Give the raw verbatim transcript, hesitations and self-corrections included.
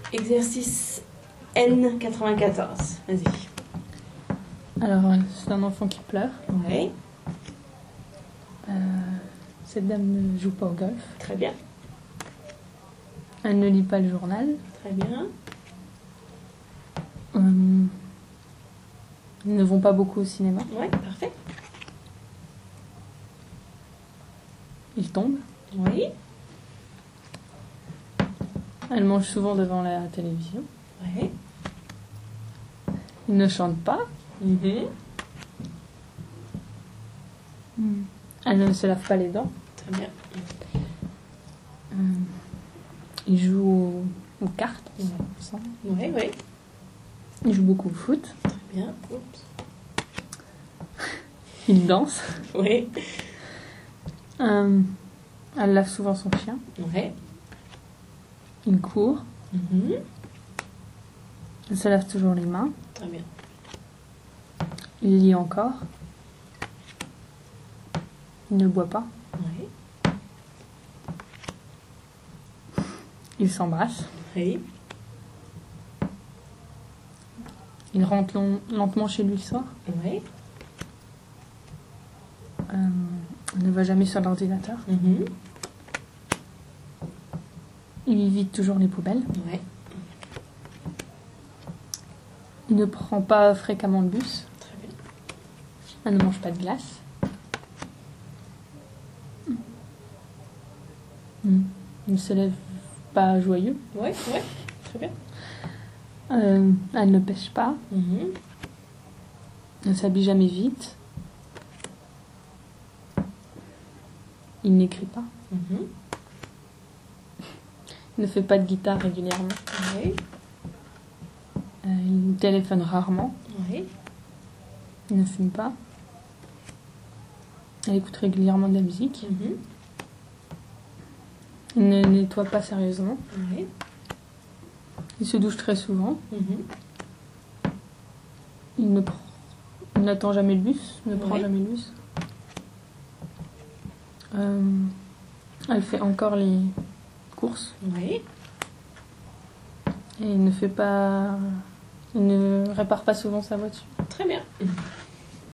Exercice N quatre-vingt-quatorze. Vas-y. Alors, euh, c'est un enfant qui pleure. Oui. Euh, cette dame ne joue pas au golf. Très bien. Elle ne lit pas le journal. Très bien. Euh, ils ne vont pas beaucoup au cinéma. Oui, parfait. Ils tombent. Oui. Elle mange souvent devant la télévision. Oui. Ils ne chantent pas. Mhm. Elle ne se lave pas les dents. Très bien. Euh, ils jouent aux, aux cartes. Ouais. ensemble. Oui, oui. Ils jouent beaucoup au foot. Très bien. Oups. Ils dansent. Oui. Euh, elle lave souvent son chien. Oui. Ils courent. Mhm. Elle se lave toujours les mains. Très bien. Il lit encore. Il ne boit pas. Oui. Il s'embrasse. Oui. Il rentre long- lentement chez lui le soir. Oui. Euh, il ne va jamais sur l'ordinateur. Mhm. Il vide toujours les poubelles. Oui. Il ne prend pas fréquemment le bus. Très bien. Elle ne mange pas de glace. Mm. Il ne se lève pas joyeux. Oui, oui. Très bien. Euh, elle ne pêche pas. Mhm. Elle ne s'habille jamais vite. Il n'écrit pas. Mhm. Il ne fait pas de guitare régulièrement. Oui. Euh, il téléphone rarement. Oui. Il ne fume pas. Elle écoute régulièrement de la musique. Mhm. Il ne nettoie pas sérieusement. Oui. Il se douche très souvent. Mhm. Il ne pr- il n'attend jamais le bus. Ne prend Oui. jamais le bus. Euh, elle fait encore les courses. Oui. Et il ne fait pas... Il ne répare pas souvent sa voiture. Très bien.